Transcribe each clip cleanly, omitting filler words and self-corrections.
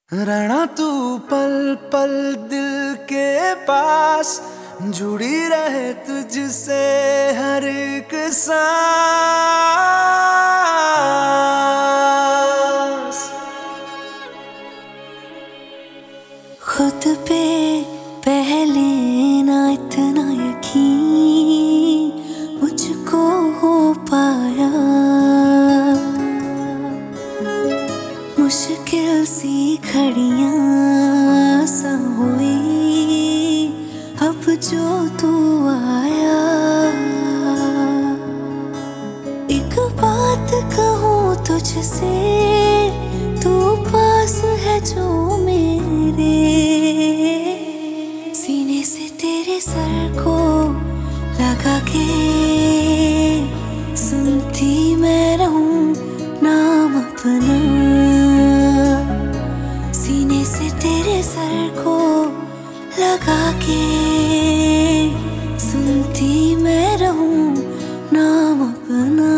रहना तू पल पल दिल के पास, जुड़ी रहे तुझसे हर एक सांस। खुद पे पहले ना इतना यकीन मुझको हो पाया, मुश्किल सी घड़ियां सा हुई अब जो तू आया। एक बात कहूँ तुझसे, तू पास है जो मेरे, सीने से तेरे सर को लगा के सुनती मैं रहूं नाम अपना। सीने से तेरे सर को लगा के सुनती मैं रहूं नाम अपना।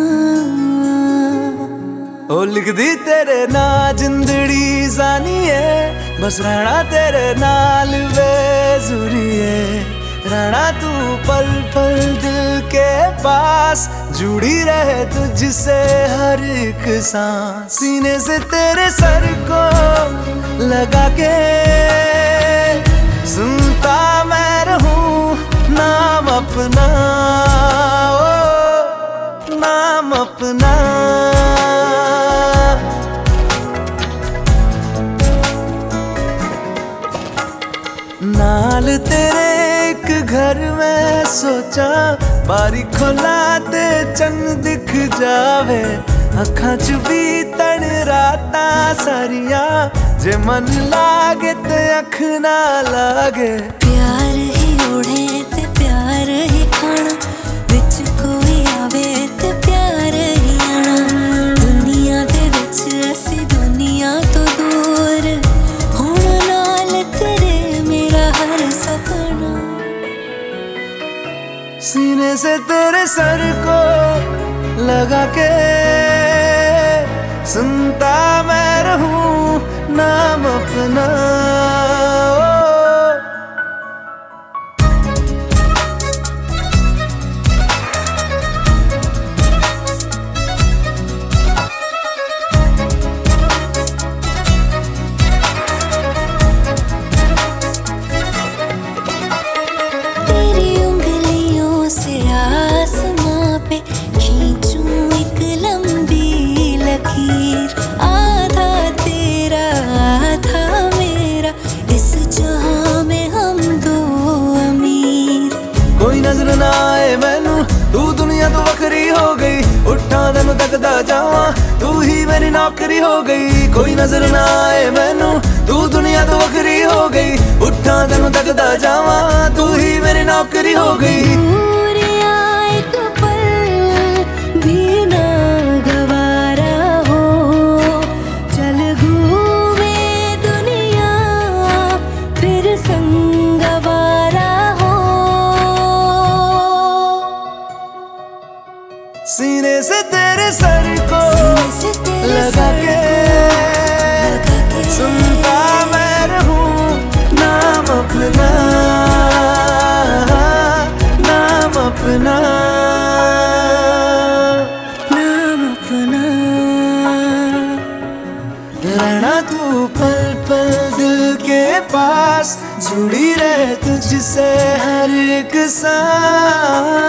ओ लिख दी तेरे ना जिंदड़ी जानी है, बस रहना तेरे नाल बेजुरी है। रहना तू पल पल दिल के पास, जुड़ी रहे तुझसे हर एक सांस। सीने से तेरे सर को लगा के सुनता मैं रहूं नाम अपना, ओ नाम अपना। नाल तेरे एक घर में सोचा, बारी खोला ते चंद दिख जावे। अखां च भी तन राता सारिया, जे मन लागे ते अख ना लागे। प्यार ही ओढ़े ते प्यार ही खाना, विच कोई आवे ते प्यार ही आना। दुनिया दे विच असी दुनिया तो दूर, हुण नाल तेरे मेरा हर सपना। सीने से तेरे सर को लगा के सुनता मैं रहूं नाम अपना, तेरी उंगलियों से आसमां पे खींचूं एक लंबी लकीर। आधा तेरा आधा मेरा, इस जहां में हम दो अमीर। कोई नजर ना आए मैनू, तू दुनिया तो वखरी हो गई। उठा तेनू तकदा जावां, तू ही मेरी नौकरी हो गई। कोई नजर ना आए मैनू, तू दुनिया तो वखरी हो गई। उठा तेनू तकदा जावां, तू ही मेरी नौकरी हो गई। दूर आए तो पल भी ना गवारा हो, चल घूमे दुनिया फिर संग आवारा हो। सीने से तेरे सर को लगा के सुनता मैं रहूं नाम अपना, नाम अपना, नाम अपना। रहना तू पल पल दिल के पास, जुड़ी रहे तुझसे हर एक सांस।